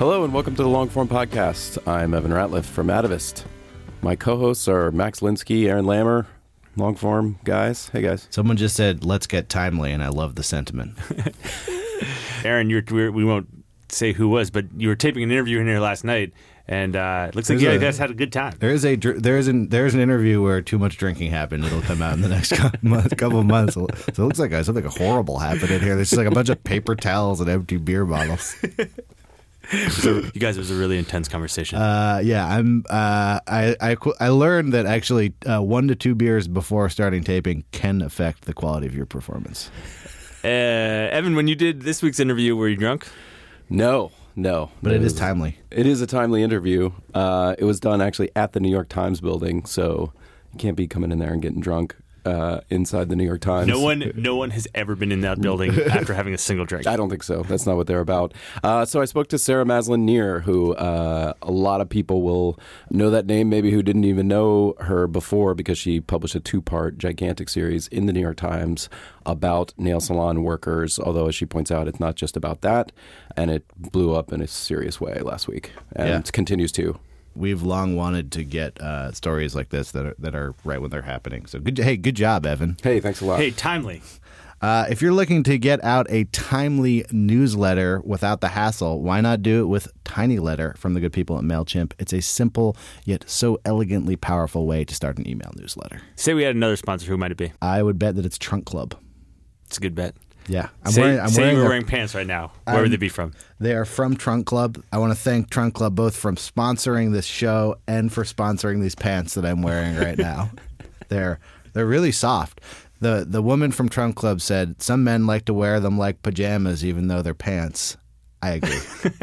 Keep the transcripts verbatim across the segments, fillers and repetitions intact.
Hello and welcome to the Longform Podcast. I'm Evan Ratliff from Atavist. My co-hosts are Max Linsky, Aaron Lammer, Longform guys. Hey guys. Someone just said, let's get timely, and I love the sentiment. Aaron, you're, we're, we won't say who was, but you were taping an interview in here last night, and uh, it looks like There's you a- guys had a good time. There is a dr- there is an there's an interview where too much drinking happened. It'll come out in the next cou- month, couple of months. So it looks like uh, something horrible happened in here. There's just like a bunch of paper towels and empty beer bottles. So you guys, it was a really intense conversation. Uh, yeah, I'm. Uh, I, I qu- I learned that actually uh, one to two beers before starting taping can affect the quality of your performance. Uh, Evan, when you did this week's interview, were you drunk? No, no. But it is was- timely. It is a timely interview. Uh, it was done actually at the New York Times building, so you can't be coming in there and getting drunk uh, inside the New York Times. No one, no one has ever been in that building after having a single drink. I don't think so. That's not what they're about. Uh, so I spoke to Sarah Maslin Neer, who uh, a lot of people will know that name, maybe who didn't even know her before, because she published a two-part gigantic series in the New York Times about nail salon workers, although, as she points out, it's not just about that, and it blew up in a serious way last week, and Yeah. it continues to. We've long wanted to get uh, stories like this that are that are right when they're happening. So good. Hey, good job, Evan. Hey, thanks a lot. Hey, timely. Uh, if you're looking to get out a timely newsletter without the hassle, why not do it with TinyLetter from the good people at MailChimp? It's a simple yet so elegantly powerful way to start an email newsletter. Say we had another sponsor. Who might it be? I would bet that it's Trunk Club. It's a good bet. Yeah, I'm say wearing. I'm say wearing, you were their- wearing pants right now. Where Um, would they be from? They are from Trunk Club. I want to thank Trunk Club both from sponsoring this show and for sponsoring these pants that I'm wearing right now. they're they're really soft. The the woman from Trunk Club said some men like to wear them like pajamas even though they're pants. I agree.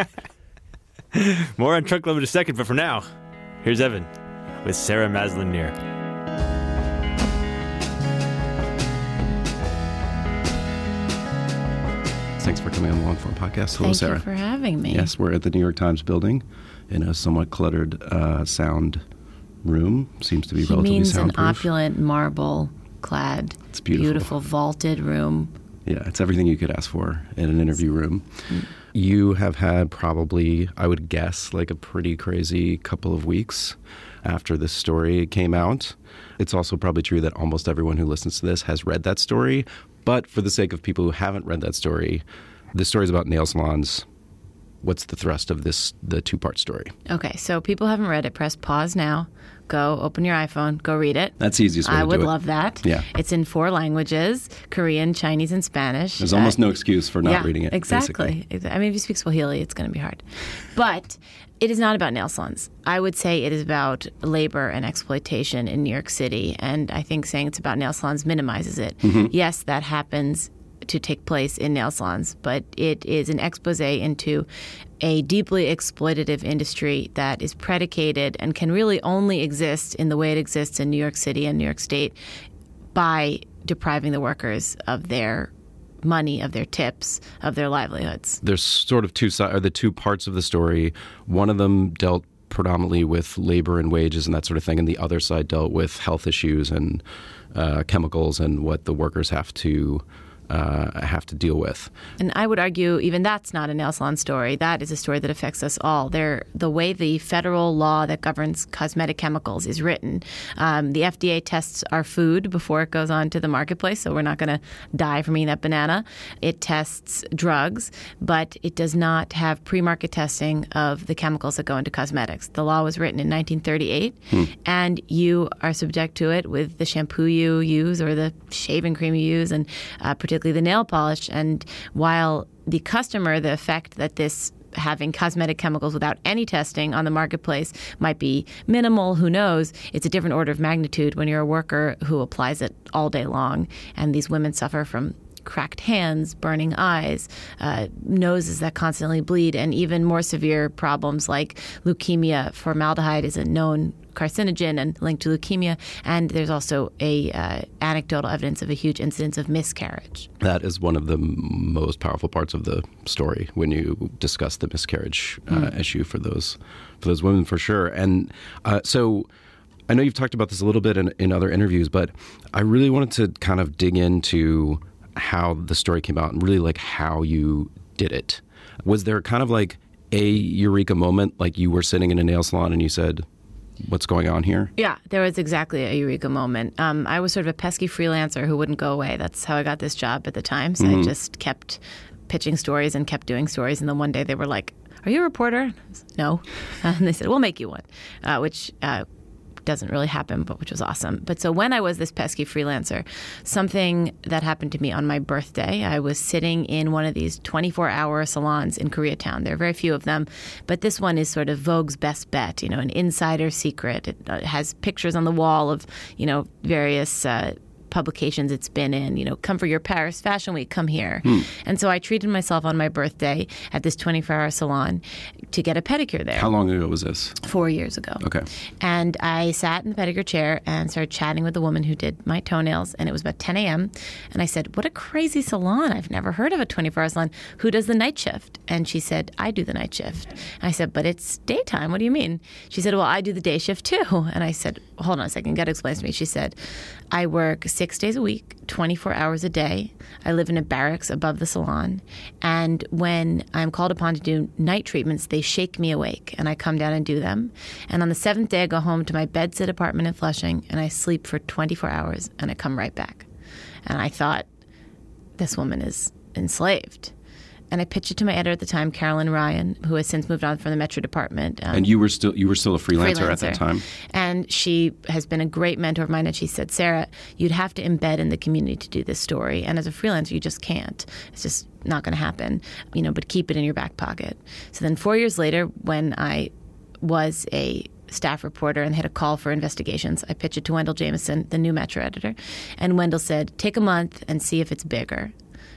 More on Trunk Club in a second, but for now, here's Evan with Sarah Maslin Neer. Thanks for coming on the Longform Podcast. Hello, Thank Sarah. you for having me. Yes, we're at the New York Times building in a somewhat cluttered uh, sound room. Seems to be He relatively means an soundproof. opulent marble-clad, It's beautiful. vaulted room. Yeah, it's everything you could ask for in an interview room. You have had probably, I would guess, like a pretty crazy couple of weeks after this story came out. It's also probably true that almost everyone who listens to this has read that story. But for the sake of people who haven't read that story, the story is about nail salons. What's the thrust of this, the two-part story? Okay, so people haven't read it. Press pause now. Go open your iPhone. Go read it. That's the easiest way I to would do it. love that. Yeah. It's in four languages: Korean, Chinese, and Spanish. There's Uh, almost no excuse for not yeah, reading it. Exactly. basically. I mean, if you speak Swahili, it's going to be hard. But it is not about nail salons. I would say it is about labor and exploitation in New York City. And I think saying it's about nail salons minimizes it. Mm-hmm. Yes, that happens to take place in nail salons, but it is an expose into a deeply exploitative industry that is predicated and can really only exist in the way it exists in New York City and New York State by depriving the workers of their money, of their tips, of their livelihoods. There's sort of two sides, or the two parts of the story. One of them dealt predominantly with labor and wages and that sort of thing, and the other side dealt with health issues and uh, chemicals and what the workers have to uh, have to deal with. And I would argue even that's not a nail salon story. That is a story that affects us all. They're, the way the federal law that governs cosmetic chemicals is written, um, the F D A tests our food before it goes on to the marketplace, so we're not going to die from eating that banana. It tests drugs, but it does not have pre-market testing of the chemicals that go into cosmetics. The law was written in nineteen thirty-eight, hmm. and you are subject to it with the shampoo you use or the shaving cream you use, and uh, particularly the nail polish. And while the customer, the effect that this having cosmetic chemicals without any testing on the marketplace might be minimal, who knows, it's a different order of magnitude when you're a worker who applies it all day long. And these women suffer from cracked hands, burning eyes, uh, noses that constantly bleed, and even more severe problems like leukemia. Formaldehyde is a known carcinogen and linked to leukemia, and there's also a uh, anecdotal evidence of a huge incidence of miscarriage. That is one of the m- most powerful parts of the story when you discuss the miscarriage uh, mm. issue for those for those women, for sure. And uh, so I know you've talked about this a little bit in, in other interviews, but I really wanted to kind of dig into how the story came out and really like how you did it. Was there kind of like a eureka moment, like you were sitting in a nail salon and you said, what's going on here? Yeah, there was exactly a eureka moment. Um, I was sort of a pesky freelancer who wouldn't go away. That's how I got this job at the Times. Mm-hmm. I just kept pitching stories and kept doing stories. And then one day they were like, are you a reporter? I said, no. Uh, and they said, we'll make you one, uh, which uh, doesn't really happen, but which was awesome. But so when I was this pesky freelancer, something that happened to me on my birthday, I was sitting in one of these twenty-four hour salons in Koreatown. There are very few of them, but this one is sort of Vogue's best bet, you know, an insider secret. It uh, has pictures on the wall of, you know, various uh, publications it's been in, you know, come for your Paris Fashion Week, come here. Hmm. And so I treated myself on my birthday at this twenty-four hour salon to get a pedicure there. How long ago was this? Four years ago. Okay. And I sat in the pedicure chair and started chatting with the woman who did my toenails, and it was about ten a.m. And I said, what a crazy salon. I've never heard of a twenty-four hour salon. Who does the night shift? And she said, I do the night shift. And I said, but it's daytime. What do you mean? She said, well, I do the day shift too. And I said, hold on a second, you got to explain to me. She said, I work six days a week, twenty-four hours a day. I live in a barracks above the salon. And when I'm called upon to do night treatments, they shake me awake, and I come down and do them. And on the seventh day, I go home to my bedsit apartment in Flushing, and I sleep for twenty-four hours, and I come right back. And I thought, this woman is enslaved. And I pitched it to my editor at the time, Carolyn Ryan, who has since moved on from the Metro department. Um, and you were still you were still a freelancer, freelancer at that time. And she has been a great mentor of mine. And she said, Sarah, you'd have to embed in the community to do this story. And as a freelancer, you just can't. It's just not going to happen. You know, but keep it in your back pocket. So then four years later, when I was a staff reporter and had a call for investigations, I pitched it to Wendell Jameson, the new Metro editor. And Wendell said, take a month and see if it's bigger.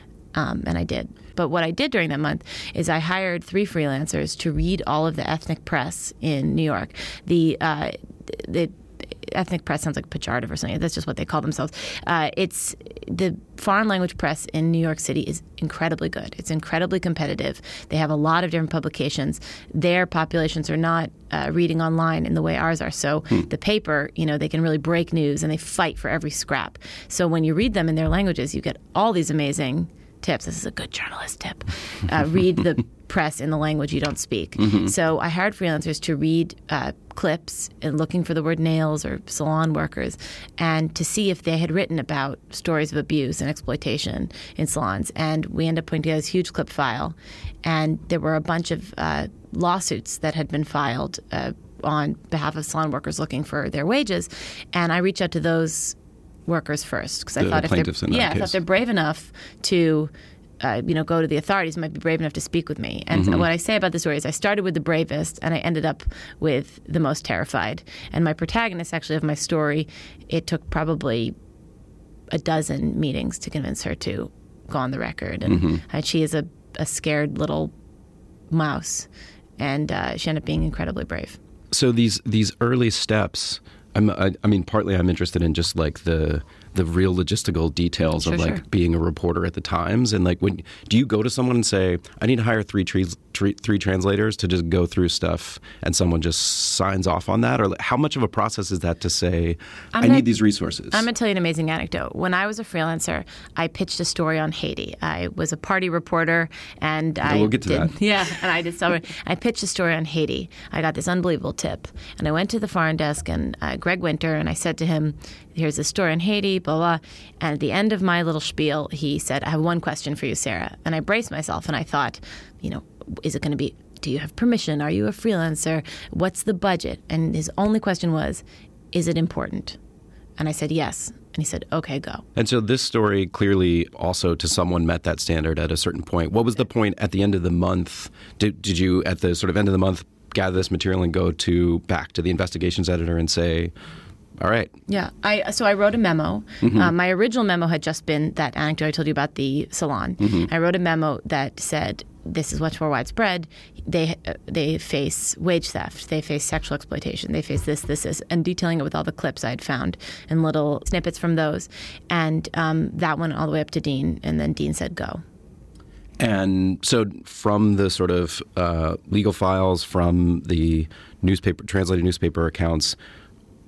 Um, and I did. But what I did during that month is I hired three freelancers to read all of the ethnic press in New York. The uh, the ethnic press sounds like pejorative or something. That's just what they call themselves. Uh, it's the foreign language press in New York City is incredibly good. It's incredibly competitive. They have a lot of different publications. Their populations are not uh, reading online in the way ours are. So hmm. the paper, you know, they can really break news and they fight for every scrap. So when you read them in their languages, you get all these amazing tips. This is a good journalist tip. Uh, read the press in the language you don't speak. Mm-hmm. So I hired freelancers to read uh, clips and looking for the word nails or salon workers and to see if they had written about stories of abuse and exploitation in salons. And we ended up putting together this huge clip file. And there were a bunch of uh, lawsuits that had been filed uh, on behalf of salon workers looking for their wages. And I reached out to those workers first because I thought if they're in yeah, that I thought they're brave enough to uh, you know go to the authorities, might be brave enough to speak with me. And mm-hmm. what I say about the story is I started with the bravest and I ended up with the most terrified. And my protagonist actually of my story, it took probably a dozen meetings to convince her to go on the record. And mm-hmm. uh, she is a, a scared little mouse, and uh, she ended up being incredibly brave. So these these early steps. I'm, I, I mean, partly I'm interested in just like the the real logistical details sure, of like sure. being a reporter at the Times, and like when do you go to someone and say, I need to hire three trees, three, three translators to just go through stuff, and someone just signs off on that, or like, how much of a process is that to say, I'm I gonna, need these resources? I'm going to tell you an amazing anecdote. When I was a freelancer, I pitched a story on Haiti. I was a party reporter, and yeah, I we'll get to did, that. Yeah, and I did celebrate. I pitched a story on Haiti. I got this unbelievable tip, and I went to the foreign desk and uh, Greg Winter, and I said to him, here's a story on Haiti, blah, blah. And at the end of my little spiel, he said, I have one question for you, Sarah. And I braced myself and I thought, you know, is it going to be, do you have permission? Are you a freelancer? What's the budget? And his only question was, is it important? And I said, yes. And he said, okay, go. And so this story clearly also to someone met that standard at a certain point. What was the point at the end of the month? Did, did you, at the sort of end of the month, gather this material and go to back to the investigations editor and say, all right. Yeah. I so I wrote a memo. Mm-hmm. Um, my original memo had just been that anecdote I told you about the salon. Mm-hmm. I wrote a memo that said, this is much more widespread. They uh, they face wage theft. They face sexual exploitation. They face this, this, this, and detailing it with all the clips I'd found and little snippets from those. And um, that went all the way up to Dean, and then Dean said, go. And so from the sort of uh, legal files, from the newspaper, translated newspaper accounts,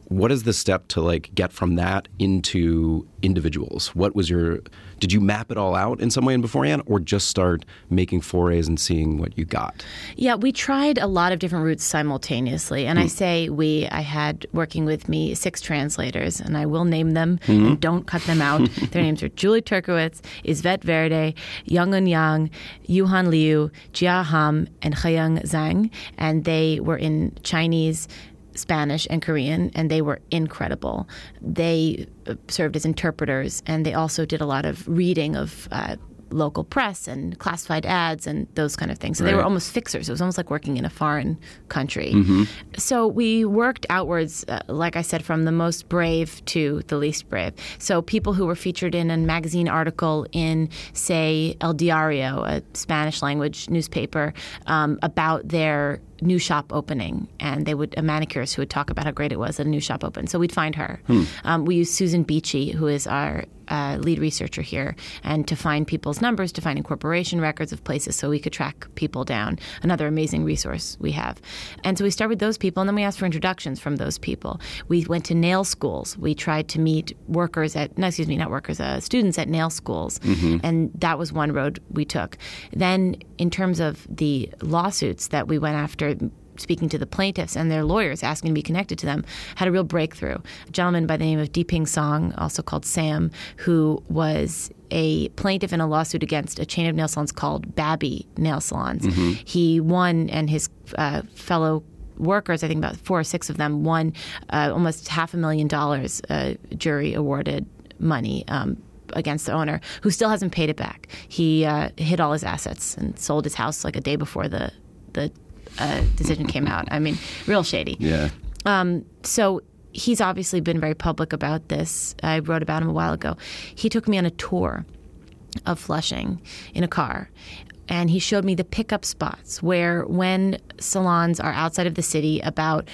what is the step to like get from that into individuals? What was your, did you map it all out in some way beforehand, or just start making forays and seeing what you got? Yeah, we tried a lot of different routes simultaneously. And mm. I say we, I had working with me six translators, and I will name them mm-hmm. and don't cut them out. Their names are Julie Turkowitz, Isvet Verde, Young-Un Yang, Yuhan Liu, Jia Ham, and Hayoung Zhang. And they were in Chinese, Spanish, and Korean, and they were incredible. They served as interpreters, and they also did a lot of reading of uh, local press and classified ads and those kind of things. So right. they were almost fixers. It was almost like working in a foreign country. Mm-hmm. So we worked outwards, uh, like I said, from the most brave to the least brave. So people who were featured in a magazine article in, say, El Diario, a Spanish language newspaper, um, about their new shop opening, and they would a manicurist who would talk about how great it was that a new shop opened. So we'd find her. Hmm. Um, we used Susan Beachy, who is our uh, lead researcher here, and to find people's numbers, to find incorporation records of places, so we could track people down. Another amazing resource we have. And so we started with those people, and then we asked for introductions from those people. We went to nail schools. We tried to meet workers at, no, excuse me, not workers, uh, students at nail schools, mm-hmm. and that was one road we took. Then, in terms of the lawsuits that we went after, speaking to the plaintiffs and their lawyers, asking to be connected to them, had a real breakthrough. A gentleman by the name of Diping Song, also called Sam, who was a plaintiff in a lawsuit against a chain of nail salons called Babby Nail Salons. Mm-hmm. He won, and his uh, fellow workers, I think about four or six of them, won uh, almost half a million dollars, uh, jury awarded money um, against the owner, who still hasn't paid it back. He uh, hid all his assets and sold his house like a day before the the uh, decision came out. I mean, real shady. Yeah. Um, so he's obviously been very public about this. I wrote about him a while ago. He took me on a tour of Flushing in a car, and he showed me the pickup spots where, when salons are outside of the city about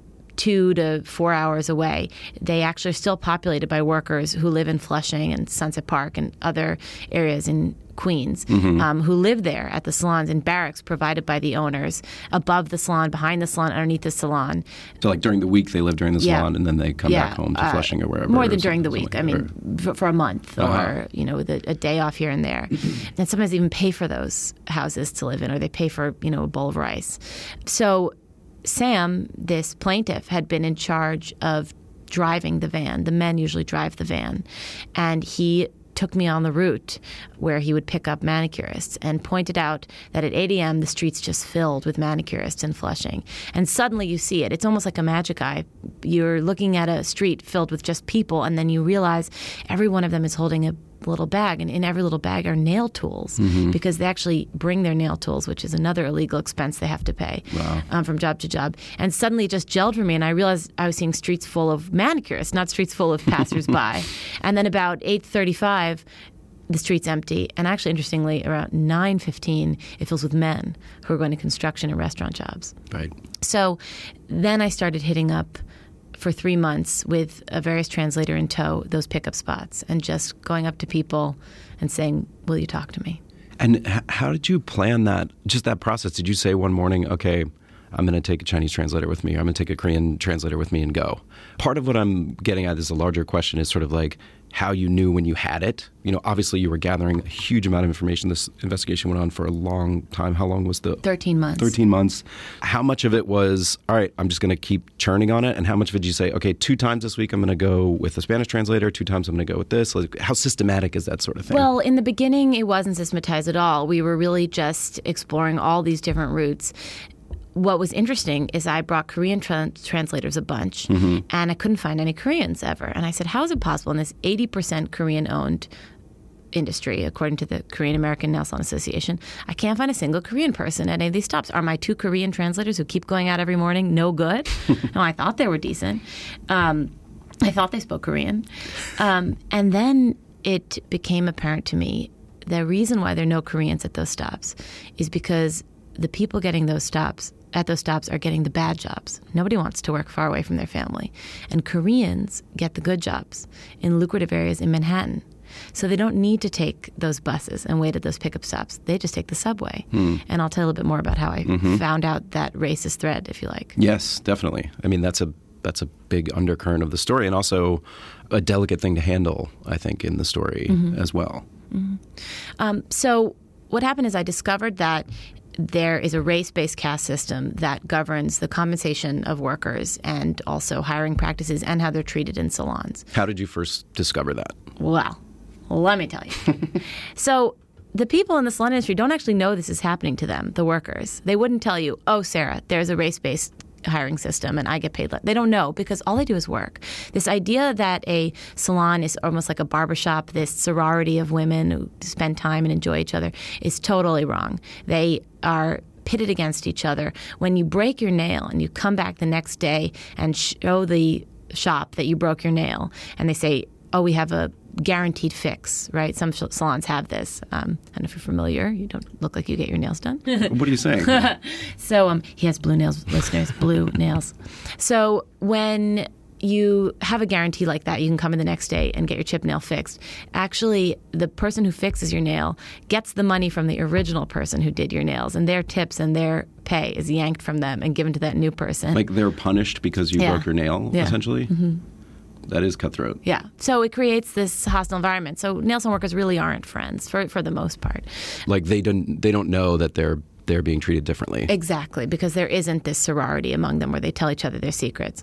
two to four hours away, they actually are still populated by workers who live in Flushing and Sunset Park and other areas in Queens, mm-hmm. um, who live there at the salons in barracks provided by the owners, above the salon, behind the salon, underneath the salon. So like during the week they live during the salon, yeah. and then they come yeah. back home to Flushing uh, or wherever. More than during the week. Like I mean, for, for a month uh-huh. or, you know, with a, a day off here and there. And sometimes they even pay for those houses to live in, or they pay for, you know, a bowl of rice. So Sam, this plaintiff, had been in charge of driving the van. The men usually drive the van. And he took me on the route where he would pick up manicurists, and pointed out that at eight a.m. the street's just filled with manicurists in Flushing. And suddenly you see it. It's almost like a magic eye. You're looking at a street filled with just people, and then you realize every one of them is holding a little bag, and in every little bag are nail tools, mm-hmm. because they actually bring their nail tools, which is another illegal expense they have to pay wow. um, from job to job. And suddenly it just gelled for me, and I realized I was seeing streets full of manicurists, not streets full of passersby. And then about eight thirty-five, the street's empty, and actually, interestingly, around nine fifteen, it fills with men who are going to construction and restaurant jobs. Right. So then I started hitting up for three months with a various translator in tow, those pickup spots, and just going up to people and saying, will you talk to me? And h- how did you plan that, just that process? Did you say one morning, okay, I'm going to take a Chinese translator with me, I'm going to take a Korean translator with me and go? Part of what I'm getting at is a larger question, is sort of like how you knew when you had it. You know, obviously you were gathering a huge amount of information. This investigation went on for a long time. How long was the? thirteen months. thirteen months. How much of it was, all right, I'm just going to keep churning on it? And how much of it did you say, okay, two times this week I'm going to go with a Spanish translator, two times I'm going to go with this? Like, how systematic is that sort of thing? Well, in the beginning, it wasn't systematized at all. We were really just exploring all these different routes. What was interesting is I brought Korean tra- translators a bunch, mm-hmm. and I couldn't find any Koreans ever. And I said, how is it possible in this eighty percent Korean-owned industry, according to the Korean American Nail Salon Association, I can't find a single Korean person at any of these stops? Are my two Korean translators who keep going out every morning no good? No, I thought they were decent. Um, I thought they spoke Korean. Um, and then it became apparent to me the reason why there are no Koreans at those stops is because the people getting those stops at those stops are getting the bad jobs. Nobody wants to work far away from their family. And Koreans get the good jobs in lucrative areas in Manhattan. So they don't need to take those buses and wait at those pickup stops. They just take the subway. Hmm. And I'll tell you a little bit more about how I mm-hmm. found out that racist thread, if you like. Yes, definitely. I mean, that's a that's a big undercurrent of the story, and also a delicate thing to handle, I think, in the story mm-hmm. as well. Mm-hmm. Um, so what happened is I discovered that there is a race-based caste system that governs the compensation of workers and also hiring practices and how they're treated in salons. How did you first discover that? Well, let me tell you. So the people in the salon industry don't actually know this is happening to them, the workers. They wouldn't tell you, oh, Sarah, there's a race-based hiring system and I get paid less. They don't know because all they do is work. This idea that a salon is almost like a barbershop, this sorority of women who spend time and enjoy each other, is totally wrong. They are pitted against each other. When you break your nail and you come back the next day and show the shop that you broke your nail and they say, oh, we have a guaranteed fix, right? Some salons have this. Um, I don't know if you're familiar. You don't look like you get your nails done. What are you saying? So um, he has blue nails, listeners, blue nails. So when you have a guarantee like that, you can come in the next day and get your chip nail fixed. Actually, the person who fixes your nail gets the money from the original person who did your nails, and their tips and their pay is yanked from them and given to that new person. Like they're punished because you yeah. broke your nail, yeah. essentially? Mm-hmm. That is cutthroat. Yeah. So it creates this hostile environment. So nail salon workers really aren't friends for for the most part. Like they don't they don't know that they're they're being treated differently. Exactly, because there isn't this sorority among them where they tell each other their secrets.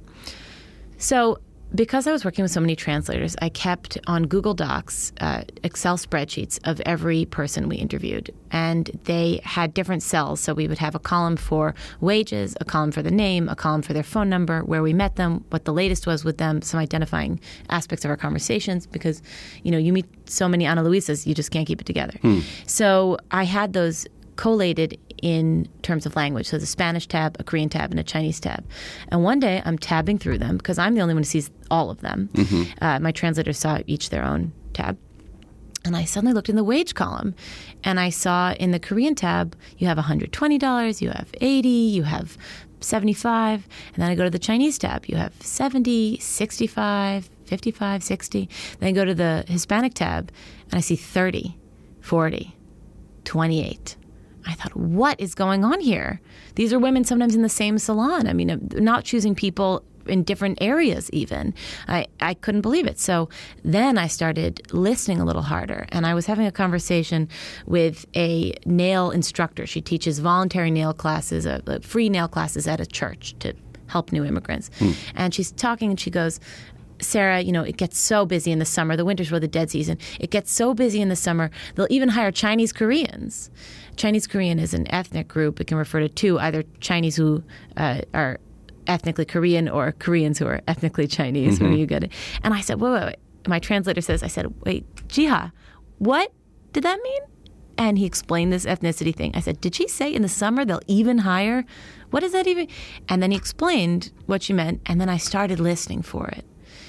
So because I was working with so many translators, I kept on Google Docs uh, Excel spreadsheets of every person we interviewed. And they had different cells. So we would have a column for wages, a column for the name, a column for their phone number, where we met them, what the latest was with them, some identifying aspects of our conversations. Because, you know, you meet so many Ana Luisas, you just can't keep it together. Hmm. So I had those collated in terms of language. So the Spanish tab, a Korean tab, and a Chinese tab. And one day I'm tabbing through them because I'm the only one who sees all of them. Mm-hmm. Uh, my translators saw each their own tab. And I suddenly looked in the wage column and I saw in the Korean tab, you have one hundred twenty dollars, you have eighty dollars, you have seventy-five dollars. And then I go to the Chinese tab, you have seventy dollars, sixty-five dollars, fifty-five dollars, sixty dollars. Then I go to the Hispanic tab and I see thirty dollars, forty dollars, twenty-eight dollars. I thought, what is going on here? These are women sometimes in the same salon. I mean, not choosing people in different areas even. I, I couldn't believe it. So then I started listening a little harder. And I was having a conversation with a nail instructor. She teaches voluntary nail classes, uh, free nail classes at a church to help new immigrants. Hmm. And she's talking and she goes, Sarah, you know, it gets so busy in the summer. The winter's really the dead season. It gets so busy in the summer, they'll even hire Chinese Koreans. Chinese Korean is an ethnic group. It can refer to two, either Chinese who uh, are ethnically Korean or Koreans who are ethnically Chinese, mm-hmm. where you get it. And I said, wait, wait, wait. My translator says, I said, wait, Jiha, what did that mean? And he explained this ethnicity thing. I said, did she say in the summer they'll even hire? What does that even? And then he explained what she meant. And then I started listening for it.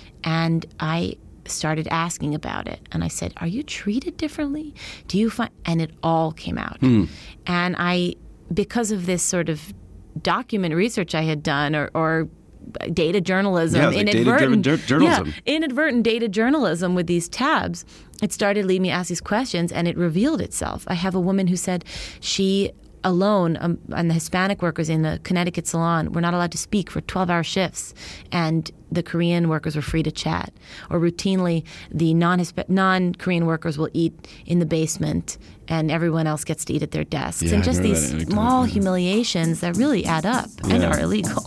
And I started asking about it. And I said, are you treated differently? Do you find, and it all came out. Hmm. And I, because of this sort of document research I had done or, or data journalism, yeah, like inadvertent, data journalism. Yeah, inadvertent data journalism with these tabs, it started leading me to ask these questions and it revealed itself. I have a woman who said she alone um, and the Hispanic workers in the Connecticut salon were not allowed to speak for twelve-hour shifts, and the Korean workers were free to chat. Or routinely, the non-Hisp- non-Korean workers will eat in the basement, and everyone else gets to eat at their desks. Yeah, and just these small that. humiliations that really add up yeah. and are illegal.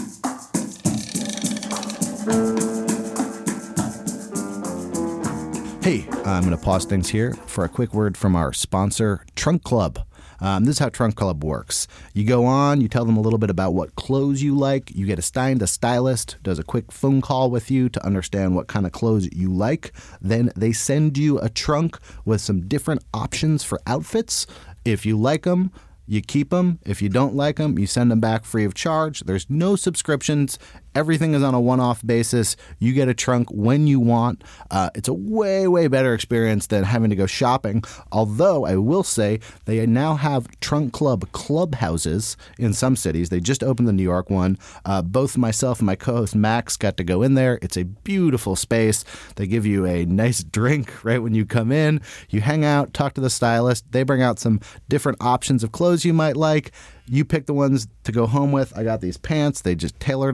Hey, I'm going to pause things here for a quick word from our sponsor, Trunk Club. Um, this is how Trunk Club works. You go on, you tell them a little bit about what clothes you like. You get assigned a stylist, does a quick phone call with you to understand what kind of clothes you like. Then they send you a trunk with some different options for outfits. If you like them, you keep them. If you don't like them, you send them back free of charge. There's no subscriptions. Everything is on a one-off basis. You get a trunk when you want. Uh, it's a way, way better experience than having to go shopping. Although I will say they now have Trunk Club clubhouses in some cities. They just opened the New York one. Uh, both myself and my co-host Max got to go in there. It's a beautiful space. They give you a nice drink right when you come in. You hang out, talk to the stylist. They bring out some different options of clothes you might like. You pick the ones to go home with. I got these pants. They just tailored them for me.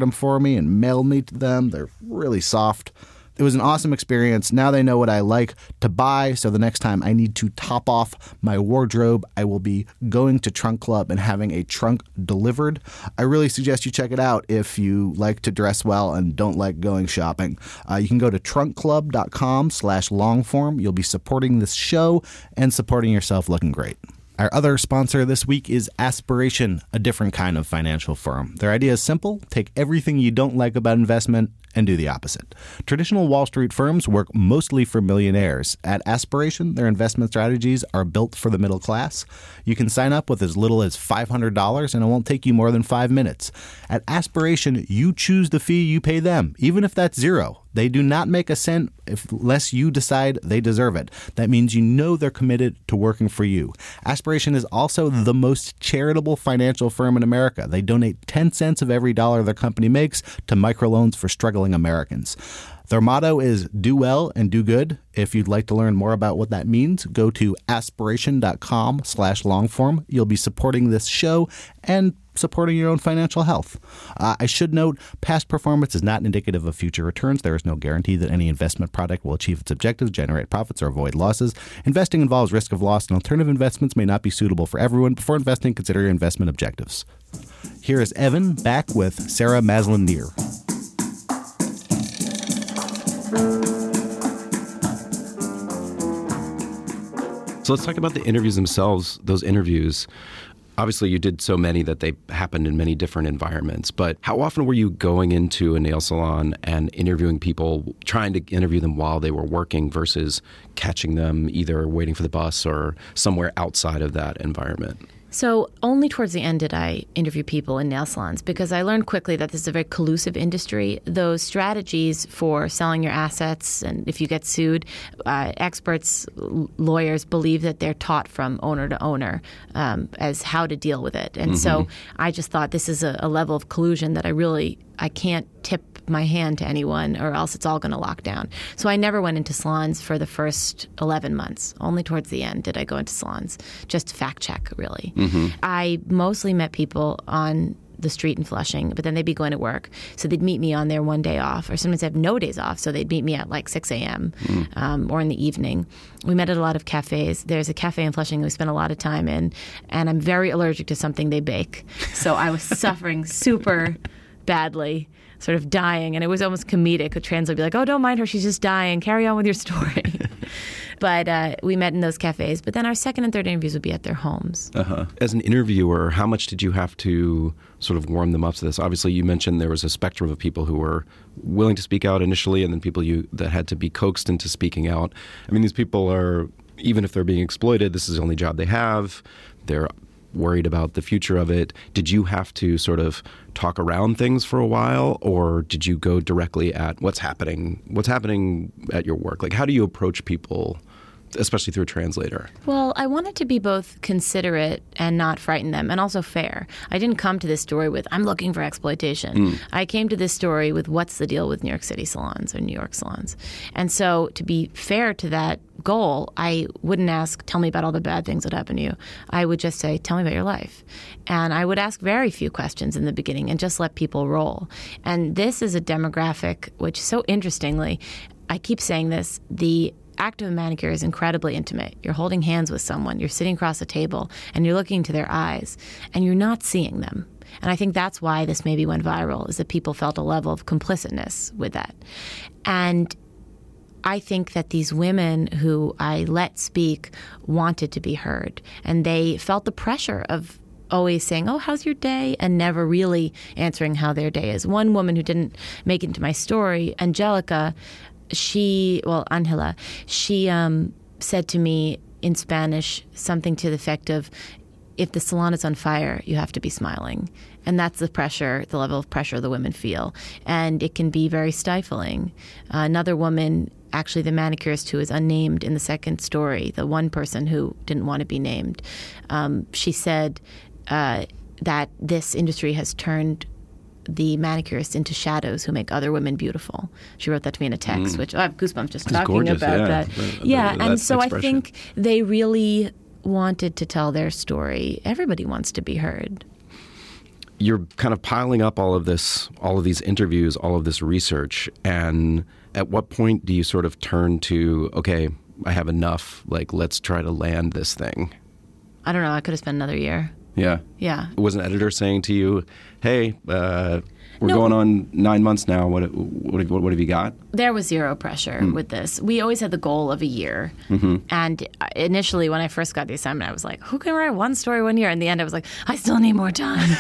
me and mailed me to them. They're really soft. It was an awesome experience. Now they know what I like to buy, so the next time I need to top off my wardrobe, I will be going to Trunk Club and having a trunk delivered. I really suggest you check it out if you like to dress well and don't like going shopping. Uh, you can go to trunkclub.com slash longform. You'll be supporting this show and supporting yourself looking great. Our other sponsor this week is Aspiration, a different kind of financial firm. Their idea is simple. Take everything you don't like about investment and do the opposite. Traditional Wall Street firms work mostly for millionaires. At Aspiration, their investment strategies are built for the middle class. You can sign up with as little as five hundred dollars, and it won't take you more than five minutes. At Aspiration, you choose the fee you pay them, even if that's zero. They do not make a cent unless you decide they deserve it. That means you know they're committed to working for you. Aspiration is also the most charitable financial firm in America. They donate ten cents of every dollar their company makes to microloans for struggling Americans. Their motto is do well and do good. If you'd like to learn more about what that means, go to aspiration.com slash longform. You'll be supporting this show and supporting your own financial health. Uh, I should note, past performance is not indicative of future returns. There is no guarantee that any investment product will achieve its objectives, generate profits, or avoid losses. Investing involves risk of loss, and alternative investments may not be suitable for everyone. Before investing, consider your investment objectives. Here is Evan back with Sarah Maslin-Nier. So let's talk about the interviews themselves. Those interviews, obviously you did so many that they happened in many different environments, but how often were you going into a nail salon and interviewing people, trying to interview them while they were working versus catching them either waiting for the bus or somewhere outside of that environment? So only towards the end did I interview people in nail salons because I learned quickly that this is a very collusive industry. Those strategies for selling your assets and if you get sued, uh, experts, lawyers believe that they're taught from owner to owner um, as how to deal with it. And mm-hmm. so I just thought this is a, a level of collusion that I really, I can't tip my hand to anyone or else it's all going to lock down. So I never went into salons for the first eleven months. Only towards the end did I go into salons, just to fact check, really. Mm-hmm. I mostly met people on the street in Flushing, but then they'd be going to work. So they'd meet me on their one day off, or sometimes I have no days off, so they'd meet me at like six a.m. Mm. um, or in the evening. We met at a lot of cafes. There's a cafe in Flushing we spent a lot of time in, and I'm very allergic to something they bake. So I was suffering super badly, sort of dying, and it was almost comedic. A translator would be like, oh, don't mind her, she's just dying, carry on with your story. But uh, we met in those cafes, but then our second and third interviews would be at their homes. Uh-huh. As an interviewer, how much did you have to sort of warm them up to this? Obviously, you mentioned there was a spectrum of people who were willing to speak out initially and then people you that had to be coaxed into speaking out. I mean, these people are, even if they're being exploited, this is the only job they have. They're worried about the future of it. Did you have to sort of talk around things for a while, or did you go directly at what's happening, what's happening at your work? Like, how do you approach people, especially through a translator? Well, I wanted to be both considerate and not frighten them, and also fair. I didn't come to this story with, I'm looking for exploitation. Mm. I came to this story with, what's the deal with New York City salons or New York salons? And so to be fair to that goal, I wouldn't ask, tell me about all the bad things that happened to you. I would just say, tell me about your life. And I would ask very few questions in the beginning and just let people roll. And this is a demographic which, so interestingly, I keep saying this, the act of a manicure is incredibly intimate. You're holding hands with someone, you're sitting across a table, and you're looking into their eyes, and you're not seeing them. And I think that's why this maybe went viral, is that people felt a level of complicitness with that. And I think that these women who I let speak wanted to be heard, and they felt the pressure of always saying, oh, how's your day? And never really answering how their day is. One woman who didn't make it into my story, Angelica, she, well, Angela, she um, said to me in Spanish something to the effect of, if the salon is on fire, you have to be smiling. And that's the pressure, the level of pressure the women feel. And it can be very stifling. Uh, another woman, actually the manicurist who is unnamed in the second story, the one person who didn't want to be named, um, she said uh, that this industry has turned the manicurists into shadows who make other women beautiful. She wrote that to me in a text, mm. which oh, I have goosebumps just it's talking gorgeous, about yeah. that. The, yeah, the, and that so expression. I think they really wanted to tell their story. Everybody wants to be heard. you're kind of piling up all of this, all of these interviews, all of this research. And at what point do you sort of turn to, okay, I have enough, like, let's try to land this thing? I don't know. I could have spent another year. Yeah. Yeah. Was an editor saying to you, hey, uh, we're No. going on nine months now. What, what, what, what have you got? There was zero pressure Mm. with this. We always had the goal of a year. Mm-hmm. And initially, when I first got the assignment, I was like, who can write one story one year? In the end, I was like, I still need more time.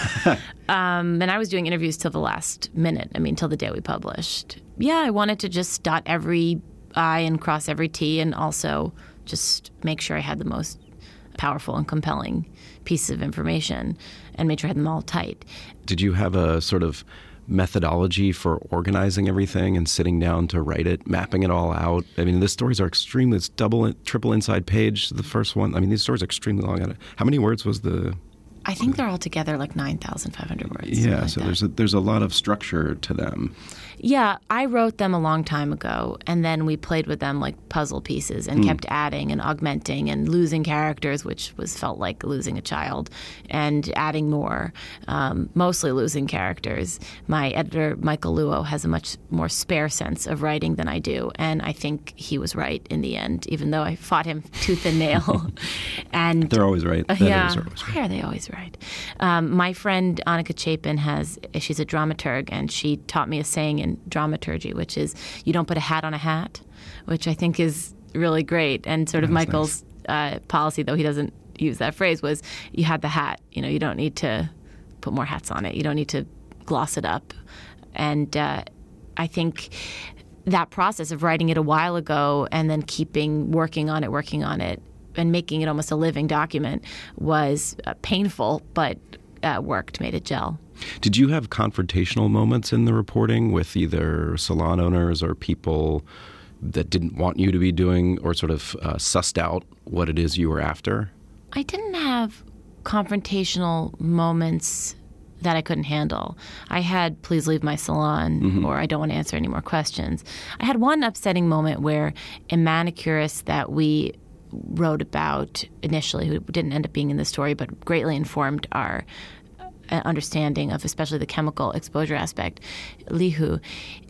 um, and I was doing interviews till the last minute. I mean, till the day we published. Yeah, I wanted to just dot every I and cross every T, and also just make sure I had the most powerful and compelling pieces of information and made sure I had them all tight. Did you have a sort of methodology for organizing everything and sitting down to write it, mapping it all out? I mean, the stories are extremely, it's double, triple inside page, the first one. I mean, these stories are extremely long. How many words was the... I think they're all together like nine thousand five hundred words. Yeah, like so that. there's a, there's a lot of structure to them. Yeah, I wrote them a long time ago, and then we played with them like puzzle pieces and Mm. kept adding and augmenting and losing characters, which was felt like losing a child, and adding more, um, mostly losing characters. My editor, Michael Luo, has a much more spare sense of writing than I do, and I think he was right in the end, even though I fought him tooth and nail. and They're always right. The yeah, editors are always right. why are they always right? Um, my friend Annika Chapin has, she's a dramaturg, and she taught me a saying in dramaturgy, which is you don't put a hat on a hat, which I think is really great. And sort of That's Michael's uh, policy, though he doesn't use that phrase, was you had the hat. You know, you don't need to put more hats on it. You don't need to gloss it up. And uh, I think that process of writing it a while ago and then keeping working on it, working on it, and making it almost a living document was uh, painful, but uh, worked, made it gel. Did you have confrontational moments in the reporting with either salon owners or people that didn't want you to be doing, or sort of uh, sussed out what it is you were after? I didn't have confrontational moments that I couldn't handle. I had please leave my salon, mm-hmm. or I don't want to answer any more questions. I had one upsetting moment where a manicurist that we wrote about initially, who didn't end up being in the story but greatly informed our understanding of especially the chemical exposure aspect, Li Hu,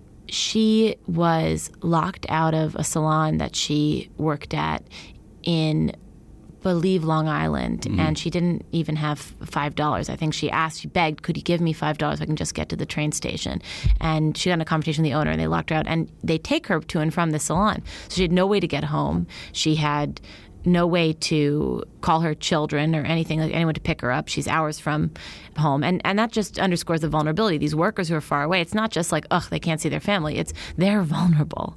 she was locked out of a salon that she worked at in, believe, Long Island, mm-hmm. and she didn't even have five dollars. I think she asked, she begged, could you give me five dollars so I can just get to the train station? And she got in a conversation with the owner, and they locked her out. And they take her to and from the salon. So she had no way to get home. She had no way to call her children or anything, like anyone to pick her up. She's hours from home. And and that just underscores the vulnerability. These workers who are far away, it's not just like, ugh, they can't see their family. It's they're vulnerable.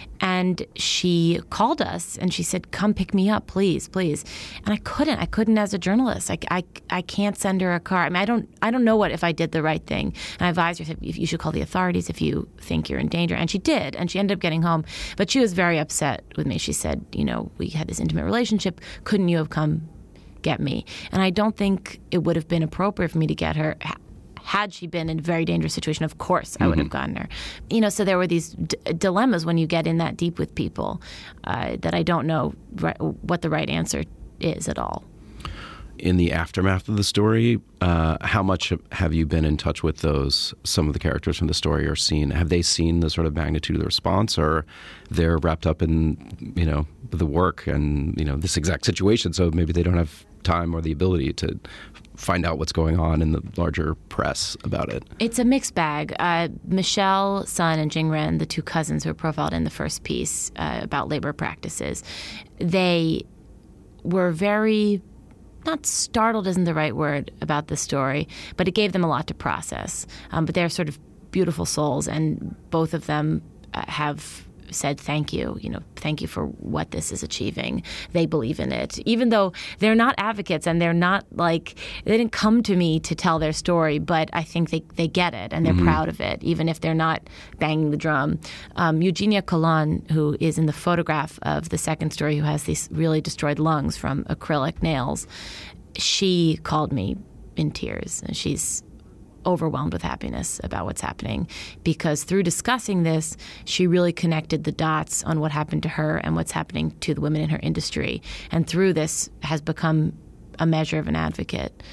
And she called us and she said, come pick me up, please, please. And I couldn't. I couldn't as a journalist. I, I, I can't send her a car. I mean, I don't I don't know what if I did the right thing. And I advised her, said, you should call the authorities if you think you're in danger. And she did. And she ended up getting home. But she was very upset with me. She said, you know, we had this intimate relationship. Couldn't you have come get me? And I don't think it would have been appropriate for me to get her. Had she been in a very dangerous situation, of course, I would have gotten her. You know, so there were these d- dilemmas when you get in that deep with people uh, that I don't know right, what the right answer is at all. In the aftermath of the story, uh, how much have you been in touch with those, some of the characters from the story, or seen? Have they seen the sort of magnitude of the response, or they're wrapped up in, you know, the work and, you know, this exact situation, so maybe they don't have time or the ability to find out what's going on in the larger press about it? It's a mixed bag. Uh, Michelle Sun and Jing Ren, the two cousins who were profiled in the first piece uh, about labor practices, they were very, not startled isn't the right word about the story, but it gave them a lot to process. Um, but they're sort of beautiful souls, and both of them uh, have said thank you, you know, thank you for what this is achieving. They believe in it, even though they're not advocates and they're not like, they didn't come to me to tell their story, but I think they, they get it and they're mm-hmm. proud of it, even if they're not banging the drum. Um, Eugenia Colon, who is in the photograph of the second story, who has these really destroyed lungs from acrylic nails, she called me in tears, and she's overwhelmed with happiness about what's happening, because through discussing this, she really connected the dots on what happened to her and what's happening to the women in her industry, and through this has become a measure of an advocate.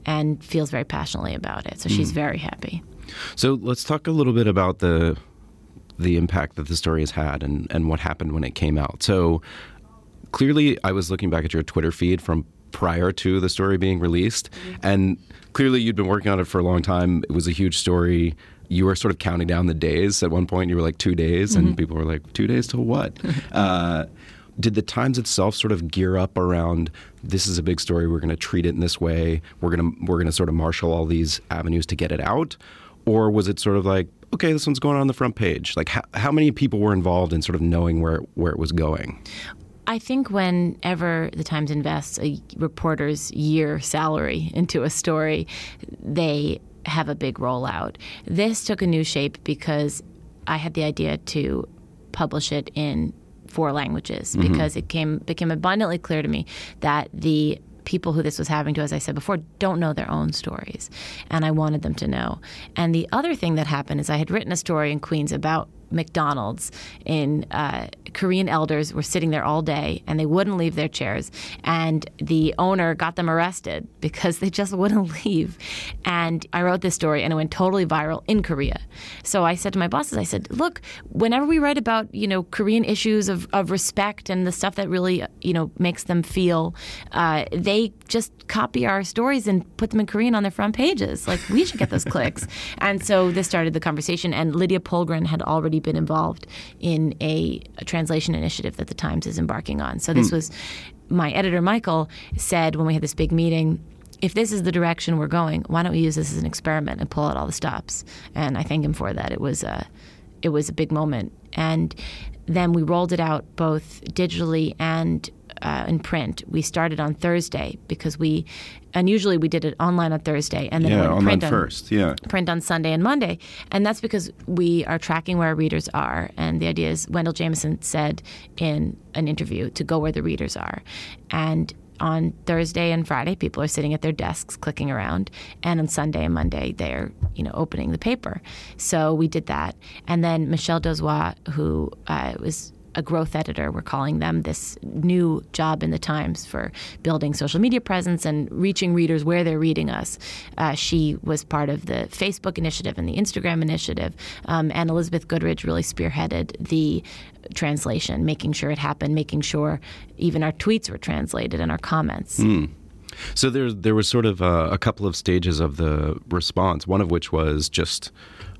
and feels very passionately about it. So she's very happy. So let's talk a little bit about the the impact that the story has had and, and what happened when it came out. So clearly, I was looking back at your Twitter feed from prior to the story being released, mm-hmm. and clearly you'd been working on it for a long time. It was a huge story. You were sort of counting down the days. At one point, you were like, two days, mm-hmm. and people were like, two days till what? uh, did the Times itself sort of gear up around, this is a big story, we're going to treat it in this way, we're going to we're going to sort of marshal all these avenues to get it out? Or was it sort of like, okay, this one's going on the front page? Like, how, how many people were involved in sort of knowing where, where it was going? I think whenever the Times invests a reporter's year salary into a story, they have a big rollout. This took a new shape because I had the idea to publish it in four languages, mm-hmm. because it came became abundantly clear to me that the people who this was happening to, as I said before, don't know their own stories, and I wanted them to know. And the other thing that happened is I had written a story in Queens about McDonald's in uh, Korean elders were sitting there all day and they wouldn't leave their chairs, and the owner got them arrested because they just wouldn't leave. And I wrote this story and it went totally viral in Korea. So I said to my bosses, I said, look, whenever we write about, you know, Korean issues of, of respect and the stuff that really, you know, makes them feel, uh, they just copy our stories and put them in Korean on their front pages. Like, we should get those clicks. And so this started the conversation, and Lydia Polgren had already been involved in a, a translation initiative that the Times is embarking on. So this mm. was, my editor, Michael, said when we had this big meeting, if this is the direction we're going, why don't we use this as an experiment and pull out all the stops? And I thank him for that. It was a, it was a big moment. And then we rolled it out both digitally and uh, in print. We started on Thursday because we, and usually we did it online on Thursday, and then yeah, we online print on, first, yeah, print on Sunday and Monday, and that's because we are tracking where our readers are. And the idea is, Wendell Jameson said in an interview, to go where the readers are, and on Thursday and Friday, people are sitting at their desks clicking around, and on Sunday and Monday, they're, you know, opening the paper. So we did that, and then Michelle Dozois, who uh, was a growth editor, we're calling them, this new job in the Times for building social media presence and reaching readers where they're reading us. Uh, she was part of the Facebook initiative and the Instagram initiative, um, and Elizabeth Goodridge really spearheaded the translation, making sure it happened, making sure even our tweets were translated and our comments. Mm. So there, there was sort of a, a couple of stages of the response, one of which was just,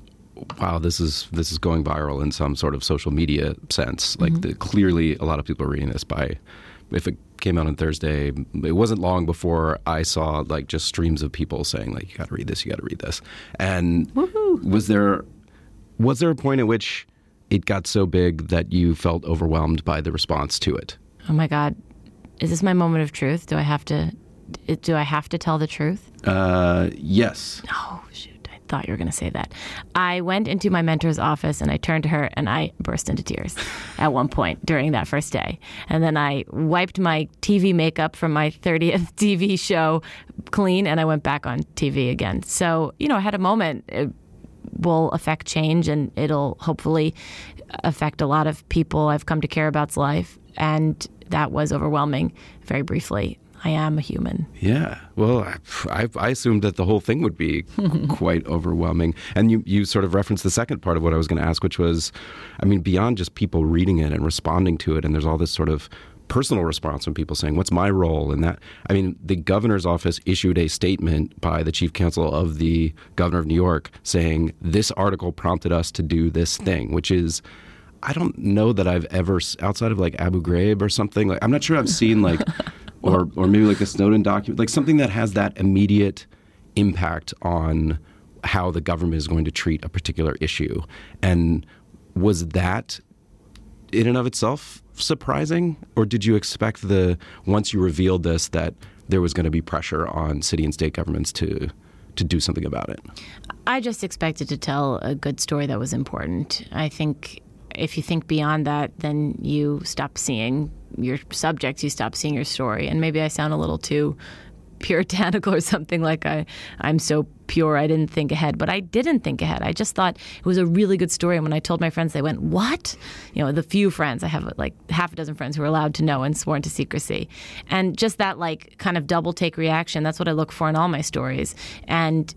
wow, this is this is going viral in some sort of social media sense. Like, mm-hmm. the, clearly a lot of people are reading this. By, if it came out on Thursday, it wasn't long before I saw like just streams of people saying like, you got to read this, you got to read this. And Woo-hoo. was there was there a point at which it got so big that you felt overwhelmed by the response to it? Oh my God, is this my moment of truth? Do I have to? Do I have to tell the truth? Uh, yes. Oh, shoot. Thought you were going to say that. I went into my mentor's office and I turned to her and I burst into tears at one point during that first day. And then I wiped my T V makeup from my thirtieth T V show clean and I went back on T V again. So, you know, I had a moment. It will affect change, and it'll hopefully affect a lot of people I've come to care about's life. And that was overwhelming very briefly. I am a human. Yeah. Well, I, I assumed that the whole thing would be quite overwhelming. And you, you sort of referenced the second part of what I was going to ask, which was, I mean, beyond just people reading it and responding to it, and there's all this sort of personal response from people saying, what's my role in that? I mean, the governor's office issued a statement by the chief counsel of the governor of New York saying, this article prompted us to do this thing, which is, I don't know that I've ever, outside of like Abu Ghraib or something, like I'm not sure I've seen like... Or or maybe like a Snowden document, like something that has that immediate impact on how the government is going to treat a particular issue. And was that in and of itself surprising? Or did you expect the, once you revealed this, that there was going to be pressure on city and state governments to to do something about it? I just expected to tell a good story that was important. I think if you think beyond that, then you stop seeing your subjects, you stop seeing your story. And maybe I sound a little too puritanical or something like I, I'm so pure I didn't think ahead. But I didn't think ahead. I just thought it was a really good story. And when I told my friends, they went, what? You know, the few friends, I have like half a dozen friends who are allowed to know and sworn to secrecy. And just that like kind of double take reaction, that's what I look for in all my stories. And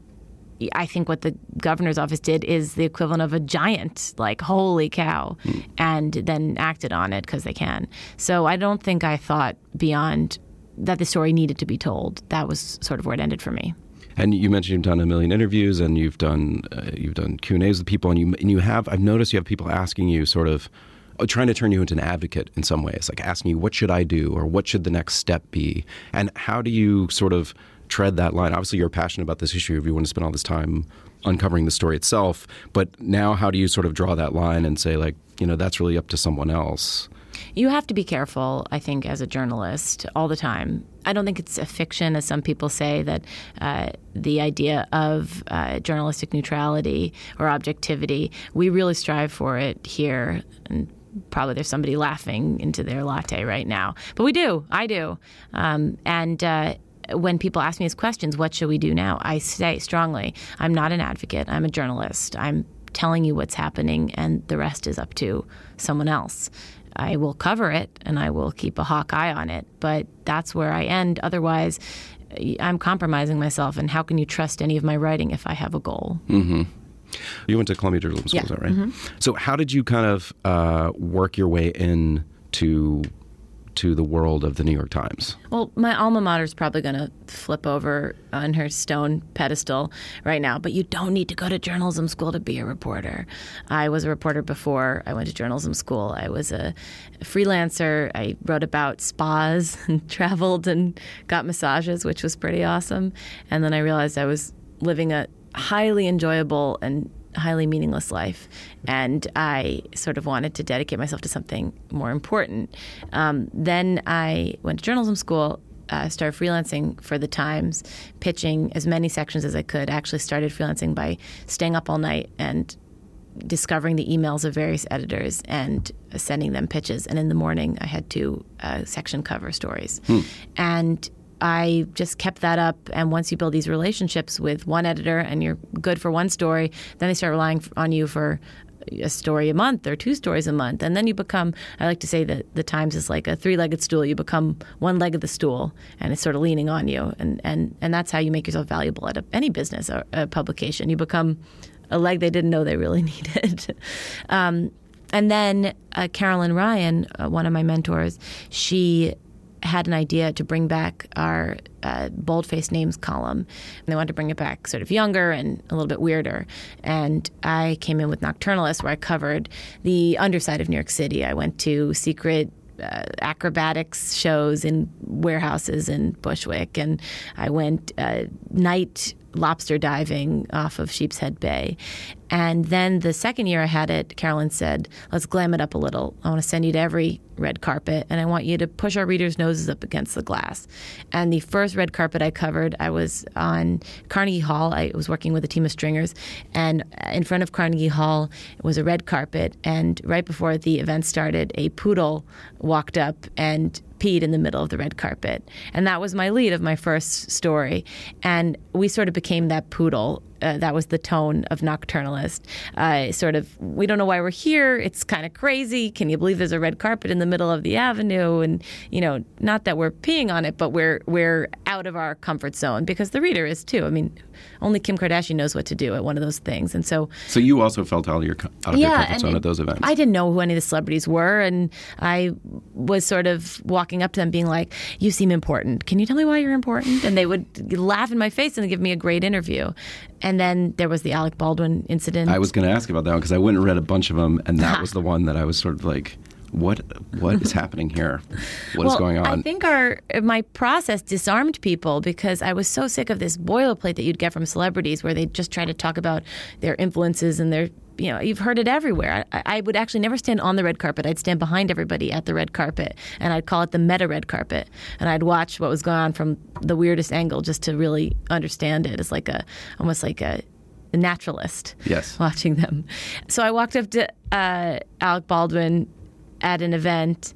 I think what the governor's office did is the equivalent of a giant, like, holy cow, mm. and then acted on it because they can. So I don't think I thought beyond that the story needed to be told. That was sort of where it ended for me. And you mentioned you've done a million interviews, and you've done uh, you've done Q and A's with people, and you and you have I've noticed you have people asking you sort of uh, trying to turn you into an advocate in some ways, like asking you what should I do or what should the next step be, and how do you sort of tread that line? Obviously, you're passionate about this issue. If you want to spend all this time uncovering the story itself, but now how do you sort of draw that line and say, like, you know, that's really up to someone else? You have to be careful, I think, as a journalist all the time. I don't think it's a fiction, as some people say, that uh, the idea of uh, journalistic neutrality or objectivity, we really strive for it here. And probably there's somebody laughing into their latte right now. But we do. I do. Um, and uh, when people ask me these questions, what should we do now? I say strongly, I'm not an advocate. I'm a journalist. I'm telling you what's happening, and the rest is up to someone else. I will cover it, and I will keep a hawk eye on it, but that's where I end. Otherwise, I'm compromising myself, and how can you trust any of my writing if I have a goal? Mm-hmm. You went to Columbia Journalism School, yeah. is that right? Mm-hmm. So how did you kind of uh, work your way in to to the world of the New York Times? Well, my alma mater is probably going to flip over on her stone pedestal right now, but you don't need to go to journalism school to be a reporter. I was a reporter before I went to journalism school. I was a freelancer. I wrote about spas and traveled and got massages, which was pretty awesome. And then I realized I was living a highly enjoyable and highly meaningless life, and I sort of wanted to dedicate myself to something more important. Um, then I went to journalism school, uh, started freelancing for the Times, pitching as many sections as I could. Actually started freelancing by staying up all night and discovering the emails of various editors and sending them pitches. And in the morning, I had two uh, section cover stories. Hmm. And I just kept that up, and once you build these relationships with one editor and you're good for one story, then they start relying on you for a story a month or two stories a month. And then you become, I like to say that the Times is like a three-legged stool. You become one leg of the stool, and it's sort of leaning on you. And, and, and that's how you make yourself valuable at a, any business or a publication. You become a leg they didn't know they really needed. um, and then uh, Carolyn Ryan, uh, one of my mentors, she had an idea to bring back our uh, bold-faced names column. And they wanted to bring it back sort of younger and a little bit weirder. And I came in with Nocturnalist, where I covered the underside of New York City. I went to secret uh, acrobatics shows in warehouses in Bushwick, and I went uh, night lobster diving off of Sheepshead Bay. And then the second year I had it, Carolyn said, let's glam it up a little. I want to send you to every red carpet, and I want you to push our readers' noses up against the glass. And the first red carpet I covered, I was on Carnegie Hall. I was working with a team of stringers, and in front of Carnegie Hall was a red carpet, and right before the event started, a poodle walked up and peed in the middle of the red carpet. And that was my lead of my first story. And we sort of became that poodle. Uh, that was the tone of Nocturnalist. Uh, sort of, we don't know why we're here. It's kind of crazy. Can you believe there's a red carpet in the middle of the avenue? And, you know, not that we're peeing on it, but we're we're out of our comfort zone, because the reader is too. I mean, only Kim Kardashian knows what to do at one of those things. And so So you also felt out of your, out of yeah, your comfort zone it, at those events? I didn't know who any of the celebrities were, and I was sort of walking up to them being like, you seem important. Can you tell me why you're important? And they would laugh in my face and give me a great interview. And then there was the Alec Baldwin incident. I was going to ask about that one, because I went and read a bunch of them, and that was the one that I was sort of like, what what is happening here? What well, is going on? I think our my process disarmed people, because I was so sick of this boilerplate that you'd get from celebrities, where they just try to talk about their influences and their, you know, you've heard it everywhere. I, I would actually never stand on the red carpet. I'd stand behind everybody at the red carpet, and I'd call it the meta red carpet. And I'd watch what was going on from the weirdest angle just to really understand it. It's like a, almost like a, a naturalist yes. watching them. So I walked up to uh, Alec Baldwin at an event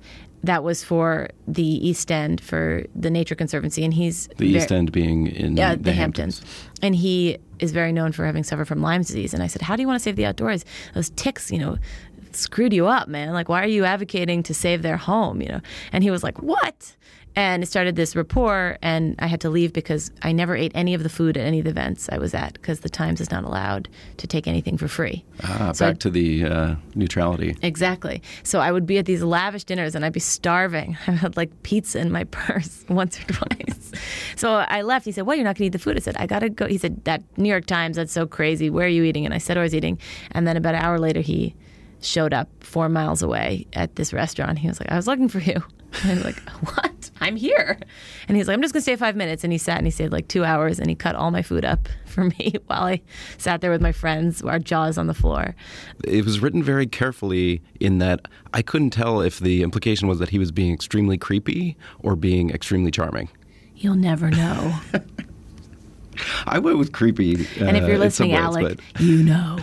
that was for the East End, for the Nature Conservancy, and he's The ver- East End being in yeah, the, the Hamptons. And he is very known for having suffered from Lyme disease. And I said, how do you want to save the outdoors? Those ticks, you know, screwed you up, man. Like, why are you advocating to save their home, you know? And he was like, what? And it started this rapport, and I had to leave because I never ate any of the food at any of the events I was at because the Times is not allowed to take anything for free. Ah, So back I- to the uh, neutrality. Exactly. So I would be at these lavish dinners and I'd be starving. I had like pizza in my purse once or twice. So I left. He said, well, you're not going to eat the food. I said, I got to go. He said, that New York Times, that's so crazy. Where are you eating? And I said I was eating. And then about an hour later, he showed up four miles away at this restaurant. He was like, I was looking for you. And I was like, what? I'm here. And he's like, I'm just going to stay five minutes. And he sat and he stayed like two hours and he cut all my food up for me while I sat there with my friends, our jaws on the floor. It was written very carefully in that I couldn't tell if the implication was that he was being extremely creepy or being extremely charming. You'll never know. I went with creepy. Uh, And if you're in some listening, ways, Alec, but- you know.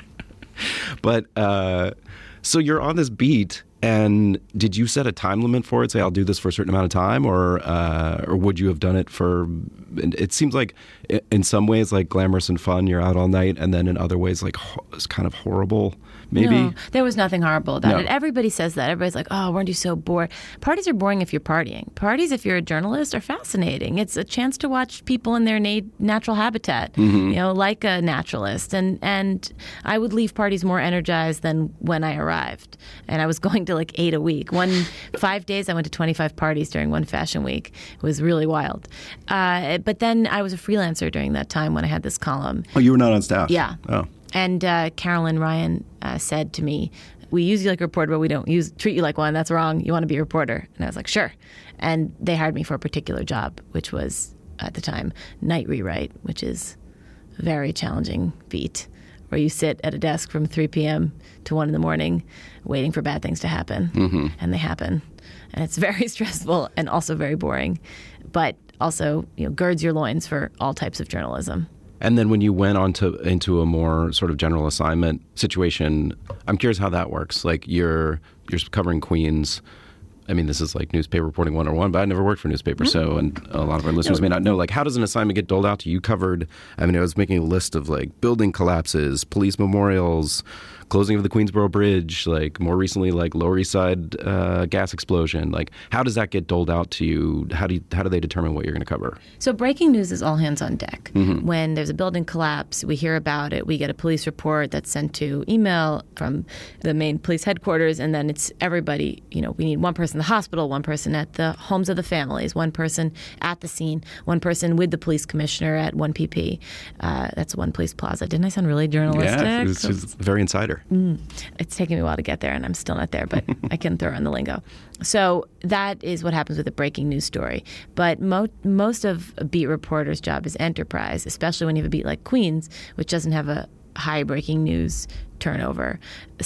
But uh, so you're on this beat, and did you set a time limit for it? Say, I'll do this for a certain amount of time, or uh, or would you have done it for? It seems like, in some ways, like glamorous and fun. You're out all night, and then in other ways, like it's kind of horrible. Maybe No, there was nothing horrible about No. it. Everybody says that. Everybody's like, oh, weren't you so bored? Parties are boring if you're partying. Parties, if you're a journalist, are fascinating. It's a chance to watch people in their na- natural habitat, Mm-hmm. you know, like a naturalist. And, and I would leave parties more energized than when I arrived. And I was going to like eight a week. One, five days, I went to twenty-five parties during one fashion week. It was really wild. Uh, but then I was a freelancer during that time when I had this column. Oh, you were not on staff. Yeah. Oh. And uh, Carolyn Ryan uh, said to me, we use you like a reporter, but we don't use treat you like one. That's wrong. You want to be a reporter. And I was like, sure. And they hired me for a particular job, which was, at the time, night rewrite, which is a very challenging feat, where you sit at a desk from three p.m. to one in the morning waiting for bad things to happen. Mm-hmm. And they happen. And it's very stressful and also very boring, but also, you know, girds your loins for all types of journalism. And then when you went on to into a more sort of general assignment situation, I'm curious how that works. Like you're you're covering Queens. I mean, this is like newspaper reporting one oh one, but I never worked for newspaper, so and a lot of our listeners may not know. Like, how does an assignment get doled out to you? You covered. I mean, I was making a list of like building collapses, police memorials, closing of the Queensboro Bridge, like more recently, like Lower East Side uh, gas explosion. Like, how does that get doled out to you? How do you, how do they determine what you're going to cover? So breaking news is all hands on deck. Mm-hmm. When there's a building collapse, we hear about it. We get a police report that's sent to email from the main police headquarters, and then it's everybody. You know, we need one person in the hospital, one person at the homes of the families, one person at the scene, one person with the police commissioner at one P P. Uh, that's One Police Plaza. Didn't I sound really journalistic? Yeah, it's, it's very insider. It's taken me a while to get there, and I'm still not there, but I can throw in the lingo. So that is what happens with a breaking news story. But mo- most of a beat reporter's job is enterprise, especially when you have a beat like Queens, which doesn't have a high breaking news turnover.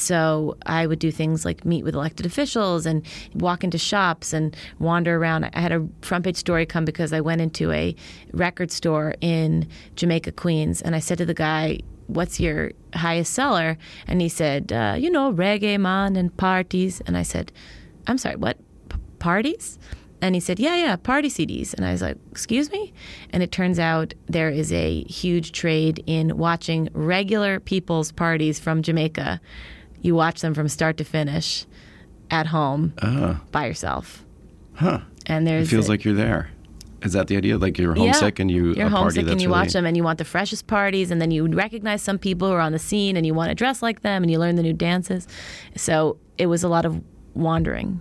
So I would do things like meet with elected officials and walk into shops and wander around. I had a front page story come because I went into a record store in Jamaica, Queens, and I said to the guy, what's your highest seller? And he said, uh, you know, reggae, man, and parties. And I said, I'm sorry, what? P- parties? And he said, yeah, yeah, party C Ds. And I was like, excuse me? And it turns out there is a huge trade in watching regular people's parties from Jamaica. You watch them from start to finish at home Uh, by yourself. huh. And It there's feels a- like you're there. Is that the idea? Like you're homesick yeah. and you you're a party homesick that's and you really... watch them and you want the freshest parties, and then you recognize some people who are on the scene and you want to dress like them and you learn the new dances. So it was a lot of wandering.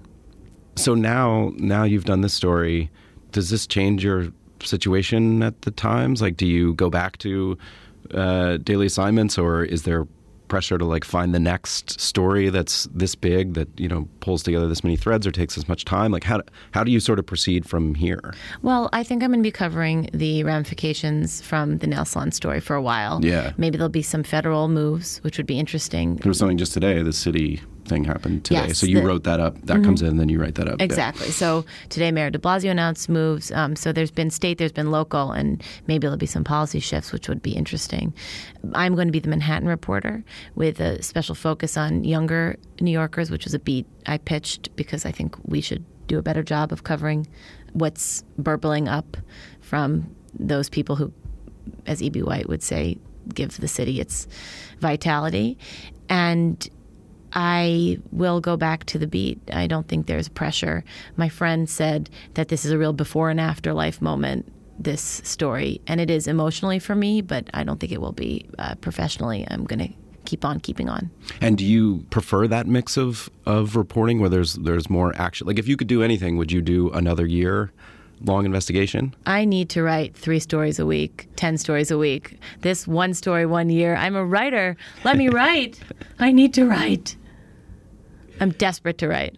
So now, now you've done this story. Does this change your situation at the Times? Like, do you go back to uh, daily assignments, or is there pressure to like find the next story that's this big that you know pulls together this many threads or takes this much time? Like, how how do you sort of proceed from here? Well, I think I'm going to be covering the ramifications from the nail salon story for a while. Yeah. Maybe there'll be some federal moves, which would be interesting. There was something just today. The city, I thing happened today. Yes, so you the- wrote that up. That mm-hmm. comes in, then you write that up. Exactly. Yeah. So today Mayor de Blasio announced moves. Um, so there's been state, there's been local, and maybe there'll be some policy shifts, which would be interesting. I'm going to be the Manhattan reporter with a special focus on younger New Yorkers, which was a beat I pitched because I think we should do a better job of covering what's burbling up from those people who, as E B. White would say, give the city its vitality. And I will go back to the beat. I don't think there's pressure. My friend said that this is a real before and after life moment, this story. And it is emotionally for me, but I don't think it will be uh, professionally. I'm going to keep on keeping on. And do you prefer that mix of, of reporting where there's there's more action? Like if you could do anything, would you do another year long investigation? I need to write three stories a week, ten stories a week. This one story one year. I'm a writer. Let me write. I need to write. I'm desperate to write.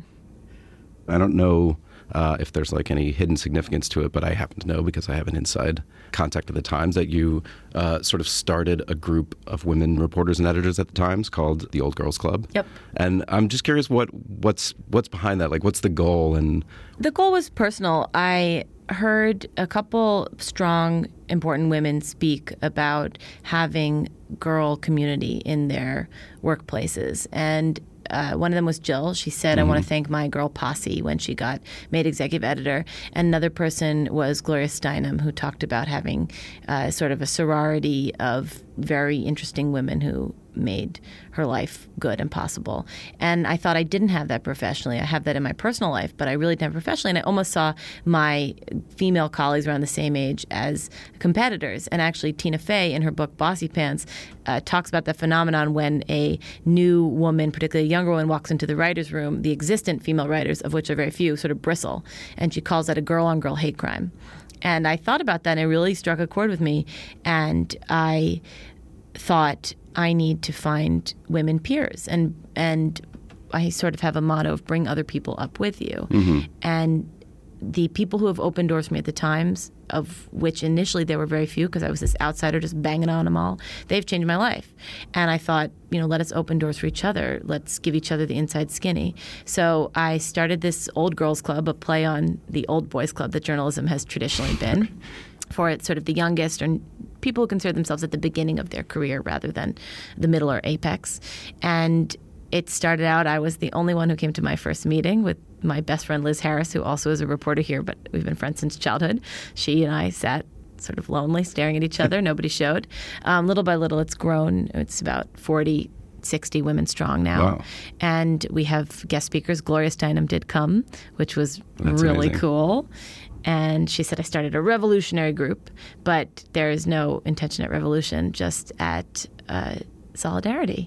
I don't know uh, if there's like any hidden significance to it, but I happen to know because I have an inside contact at the Times that you uh, sort of started a group of women reporters and editors at the Times called the Old Girls Club. Yep. And I'm just curious what what's what's behind that? Like, what's the goal? And the goal was personal. I heard a couple strong, important women speak about having girl community in their workplaces. And Uh, one of them was Jill. She said, mm-hmm. I want to thank my girl posse when she got made executive editor. And another person was Gloria Steinem, who talked about having uh, sort of a sorority of very interesting women who made her life good and possible. And I thought I didn't have that professionally. I have that in my personal life, but I really didn't have it professionally. And I almost saw my female colleagues around the same age as competitors. And actually, Tina Fey, in her book Bossy Pants, uh, talks about the phenomenon when a new woman, particularly a younger woman, walks into the writer's room, the existent female writers, of which are very few, sort of bristle. And she calls that a girl-on-girl hate crime. And I thought about that, and it really struck a chord with me. And I thought, I need to find women peers. And and I sort of have a motto of bring other people up with you. Mm-hmm. And the people who have opened doors for me at the Times, of which initially there were very few because I was this outsider just banging on them all, they've changed my life. And I thought, you know, let us open doors for each other. Let's give each other the inside skinny. So I started this Old Girls Club, a play on the Old Boys Club that journalism has traditionally been, for it sort of the youngest or people who consider themselves at the beginning of their career rather than the middle or apex. And it started out, I was the only one who came to my first meeting with my best friend Liz Harris, who also is a reporter here, but we've been friends since childhood. She and I sat sort of lonely, staring at each other. Nobody showed. Um, little by little, it's grown. It's about forty, sixty women strong now. Wow. And we have guest speakers. Gloria Steinem did come, which was That's really amazing. Cool. And she said, I started a revolutionary group, but there is no intention at revolution, just at uh, solidarity.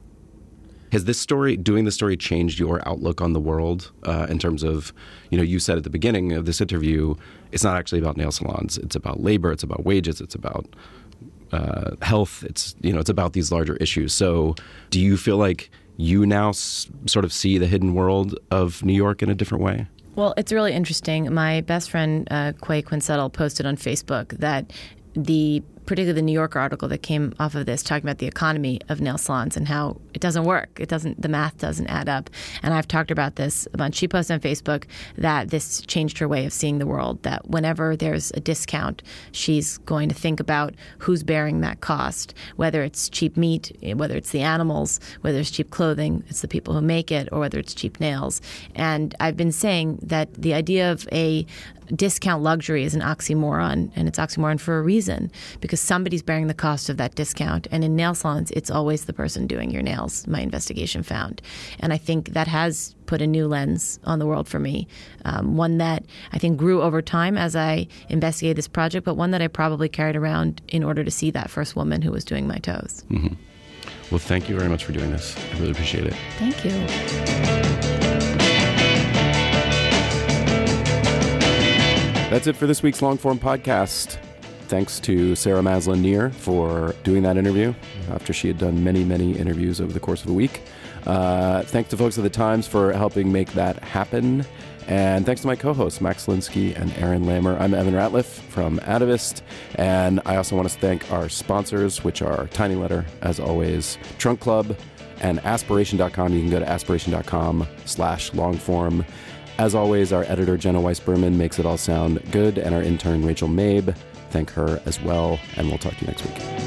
Has this story, doing this story, changed your outlook on the world uh, in terms of, you know, you said at the beginning of this interview, it's not actually about nail salons. It's about labor. It's about wages. It's about uh, health. It's, you know, it's about these larger issues. So do you feel like you now s- sort of see the hidden world of New York in a different way? Well, it's really interesting. My best friend, uh, Quay Quinsettle, posted on Facebook that the particularly the New Yorker article that came off of this, talking about the economy of nail salons and how it doesn't work. It doesn't. The math doesn't add up. And I've talked about this a bunch. She posted on Facebook that this changed her way of seeing the world, that whenever there's a discount, she's going to think about who's bearing that cost, whether it's cheap meat, whether it's the animals, whether it's cheap clothing, it's the people who make it, or whether it's cheap nails. And I've been saying that the idea of a discount luxury is an oxymoron, and it's oxymoron for a reason, because somebody's bearing the cost of that discount. And in nail salons, it's always the person doing your nails, my investigation found. And I think that has put a new lens on the world for me, um, one that I think grew over time as I investigated this project, but one that I probably carried around in order to see that first woman who was doing my toes. Mm-hmm. Well, thank you very much for doing this. I really appreciate it. Thank you. That's it for this week's Longform Podcast. Thanks to Sarah Maslin-Nier for doing that interview after she had done many, many interviews over the course of a week. Uh, thanks to folks at the Times for helping make that happen. And thanks to my co-hosts, Max Linsky and Aaron Lammer. I'm Evan Ratliff from Atavist. And I also want to thank our sponsors, which are Tiny Letter, as always, Trunk Club, and aspiration dot com. You can go to aspiration dot com slash longform. As always, our editor, Jenna Weiss-Berman, makes it all sound good, and our intern, Rachel Mabe. Thank her as well, and we'll talk to you next week.